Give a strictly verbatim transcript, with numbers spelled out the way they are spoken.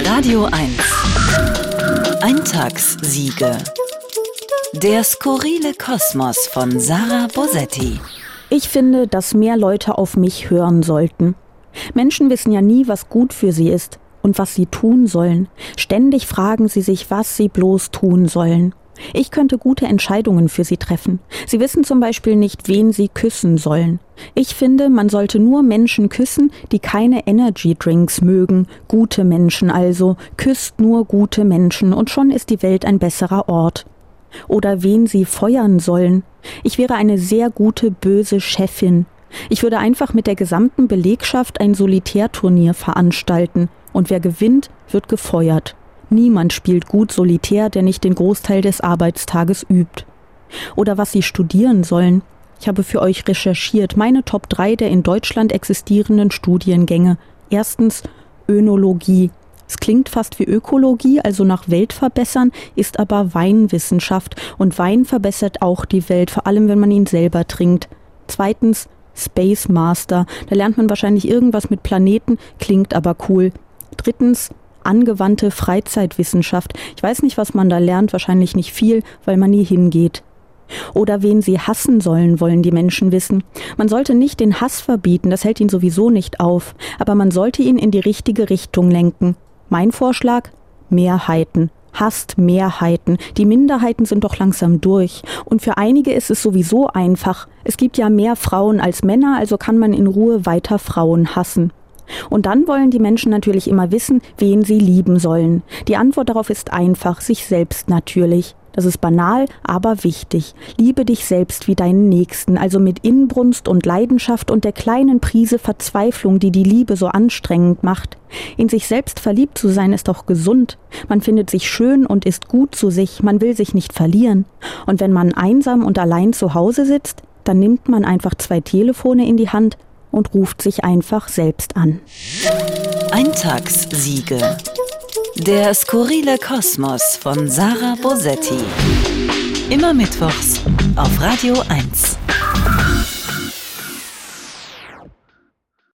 Radio eins. Eintagssiege. Der skurrile Kosmos von Sarah Bosetti. Ich finde, dass mehr Leute auf mich hören sollten. Menschen wissen ja nie, was gut für sie ist und was sie tun sollen. Ständig fragen sie sich, was sie bloß tun sollen. Ich könnte gute Entscheidungen für sie treffen. Sie wissen zum Beispiel nicht, wen sie küssen sollen. Ich finde, man sollte nur Menschen küssen, die keine Energy Drinks mögen. Gute Menschen also. Küsst nur gute Menschen und schon ist die Welt ein besserer Ort. Oder wen sie feuern sollen. Ich wäre eine sehr gute, böse Chefin. Ich würde einfach mit der gesamten Belegschaft ein Solitärturnier veranstalten. Und wer gewinnt, wird gefeuert. Niemand spielt gut Solitär, der nicht den Großteil des Arbeitstages übt. Oder was sie studieren sollen. Ich habe für euch recherchiert meine Top drei der in Deutschland existierenden Studiengänge. Erstens Önologie. Es klingt fast wie Ökologie, also nach Welt verbessern, ist aber Weinwissenschaft. Und Wein verbessert auch die Welt, vor allem wenn man ihn selber trinkt. Zweitens Space Master. Da lernt man wahrscheinlich irgendwas mit Planeten, klingt aber cool. Drittens angewandte Freizeitwissenschaft. Ich weiß nicht, was man da lernt, wahrscheinlich nicht viel, weil man nie hingeht. Oder wen sie hassen sollen, wollen die Menschen wissen. Man sollte nicht den Hass verbieten, das hält ihn sowieso nicht auf, aber man sollte ihn in die richtige Richtung lenken. Mein Vorschlag? Mehrheiten. Hasst Mehrheiten. Die Minderheiten sind doch langsam durch. Und für einige ist es sowieso einfach. Es gibt ja mehr Frauen als Männer, also kann man in Ruhe weiter Frauen hassen. Und dann wollen die Menschen natürlich immer wissen, wen sie lieben sollen. Die Antwort darauf ist einfach, sich selbst natürlich. Das ist banal, aber wichtig. Liebe dich selbst wie deinen Nächsten, also mit Inbrunst und Leidenschaft und der kleinen Prise Verzweiflung, die die Liebe so anstrengend macht. In sich selbst verliebt zu sein ist doch gesund. Man findet sich schön und ist gut zu sich, man will sich nicht verlieren. Und wenn man einsam und allein zu Hause sitzt, dann nimmt man einfach zwei Telefone in die Hand und ruft sich einfach selbst an. Eintagssiege. Der skurrile Kosmos von Sarah Bosetti. Immer mittwochs auf Radio eins.